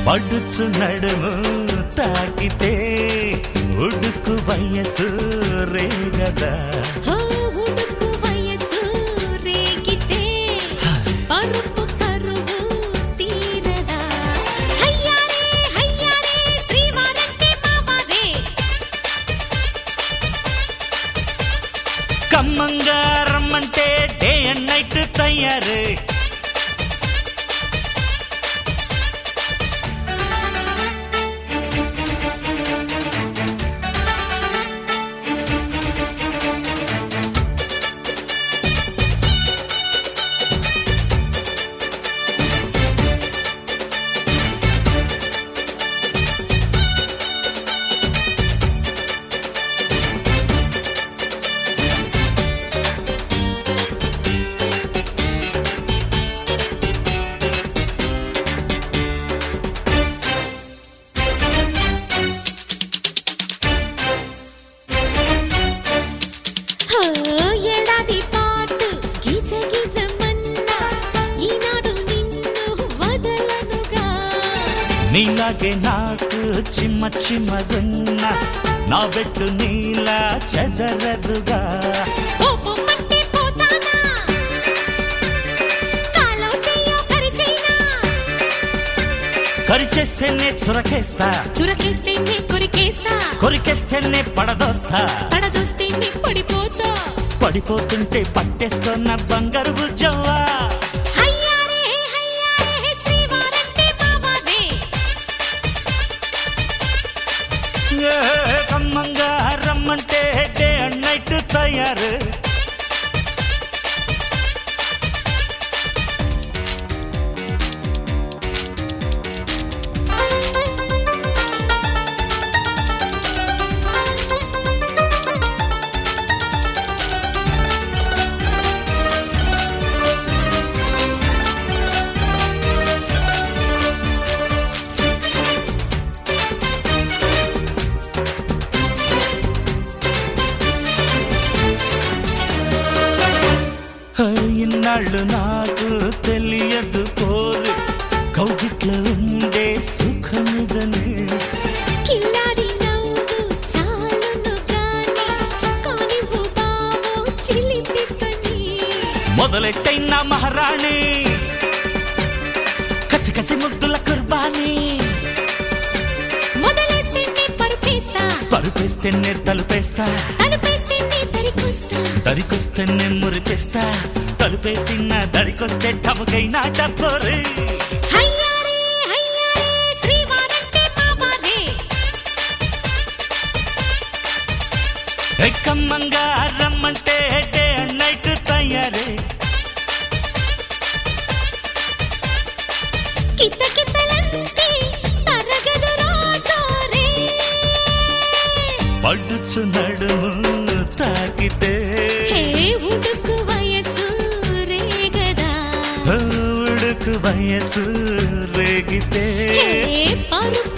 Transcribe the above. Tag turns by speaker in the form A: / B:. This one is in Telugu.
A: పడుచు నడుము తాకితే ఉడుకు వయసు రేగదా
B: ఉడుకు వయసు రేగితే పరుపు కరువు తీరదా హయ్యారే హయ్యారే శ్రీవారంటే మావారే
A: కమ్మంగా రమ్మంటే డే అండ్ నైట్ తయారు
B: ఏడాది పాటు గిజ గిజమన్నా ఈనాడు నిన్ను వదలనుగా
A: నీలాగే నాకు చిమ్మ చిమ్మదున్నా నా వెట్టు నీలా చెదరదుగా
B: పోమంటే పోతానా కాలో చెయ్యో కరిచైనా
A: కరిచేస్తేనే చురకేస్తా
B: చురకేస్తేనే కొరికేస్తా
A: కొరికేస్తేనే పడదోస్తా
B: పడదొస్తేనే పడిపోతా
A: పడిపోతుంటే పట్టేస్తున్న బంగారు బుజ్జవ్వా
B: హయ్యారే హయ్యారే శ్రీవారంటే మావారే
A: కమ్మంగా రమ్మంటే డే అండ్ నైట్ తయారు ఇన్నాళ్ళు నాకు తెలియదు పోరు కౌగిట్లో ఉండే సుఖముదని
B: కిల్లాడి నవ్వు చాలును గాని కానివ్వు బావో చిలిపి పని
A: మొదలెట్టైన మహారాణి కసి కసి ముద్దుల కుర్బానీ
B: మొదలేస్తేనే పరుపేస్తా
A: పరుపేస్తేనే తలుపేస్తా
B: తలుపేస్తేనే తరికొస్తా
A: దరికొస్తేనే మురిపేస్తా తలుపేసిన దరికొస్తే టమకైనా డబ్బోరే
B: హయ్యారే హయ్యారే శ్రీవారంటే మావారే
A: కమ్మంగా రమ్మంటే డే అండ్ నైట్ తయారే
B: కితకితలంటే తరగదు రోజోరే
A: పడుచు నడుము తాకితే
B: ఉడుకు వయసు రేగదా
A: ఉడుకు వయసు రేగితే
B: పరుపు